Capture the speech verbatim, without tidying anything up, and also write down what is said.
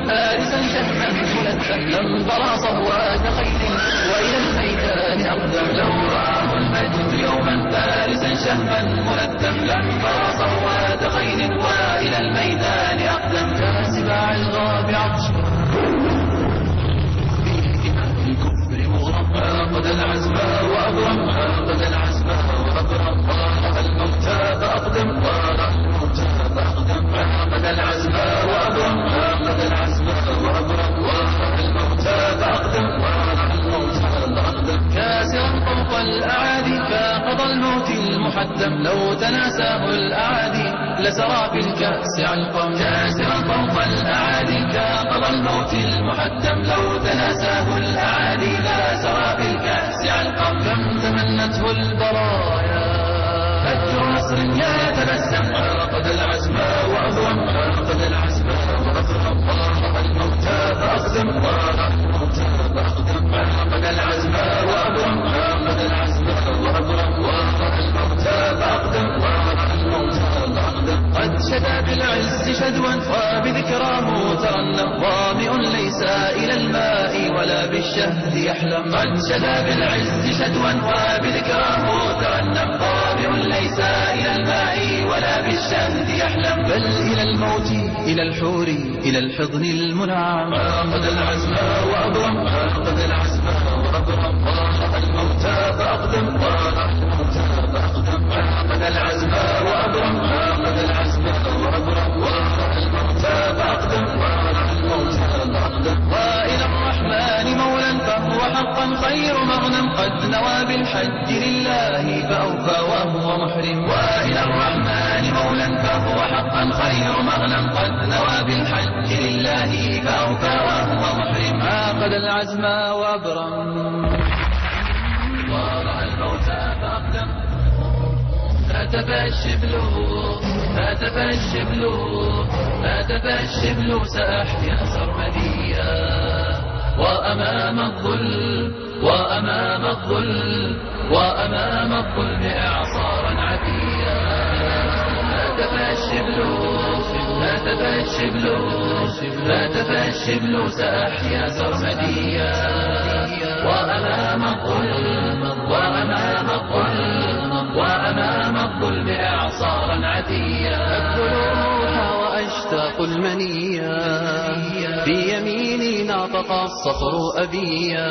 فارسا شهما ملثا لم ترى صهوات خيل وإلى الميدان أقدم. لو رآه المجد يوما فارسا شهما ملثا لم ترى صهوات خيل وإلى الميدان أقدم. كاسباع الغاب عطشا الكفر مغرم عقد العزم وأبرم عقد العزم وأبرم طالع الموتى فأقدم طالع الموتى فأقدم عقد العزم وأبرم عقد العزم وأبرم طالع الموتى فأقدم طالع الموتى فأقدم. كاسرا فوق الأعادي فقضى الموت المحتم لو تناساه الأعادي لسرى في الكأس علقم. كاسرا فوق الأعادي كقضى الموت المحتم لو تناساه الأعادي لسرى في الكأس علقم. كم تمنته البرايا فجر نصر يتبسم عقد العزم وأبرم عقد العزم وأبرم طالع الموتى فأقدم طالع الموتى فأقدم عقد العزم وأبرم عقد العزم وأبرم طالع الموتى فأقدم طالع الموتى فأقدم. قد شدا بالعز شدوا وبذكراه ترنم ظامئ ليس إلى الماء ولا بالشهد يحلم. قد شدا بالعز شدوا وبذكراه ترنم ظامئ ليس إلى الماء ولا بالشهد يحلم. بل إلى الموت إلى الحور إلى الحضن المنعم. عقد العزم وأبرم عقد العزم وأبرم طالع الموتى فأقدم طالع الموتى فأقدم. عقد العزم وأبرم عقد العزم وأبرم طالع الموتى فأقدم طالع الموتى فأقدم. وإلى الرحمن مولا فهو حقا خير مغنم قد نوى بالحج لله فأوفى وهو محرم. وإلى الرحمن مولا فهو حقا خير مغنم قد نوى بالحج لله فأوفى وهو محرم. عقد العزم وأبرم طالع الموتى فأقدم. هاتف الشبل هاتف الشبل هاتف الشبل سأحيا سرمديا وأمام الظل وأمام الظل وأمام الظلم إعصارا عتيا. هاتف الشبل هاتف الشبل هاتف الشبل سأحيا سرمديا وأمام الظلم وأمام الظلم وأمام الظلم إعصارا عتيا. أكل الروح وأشتاق المنيا في يميني ناطق الصخر أبيا.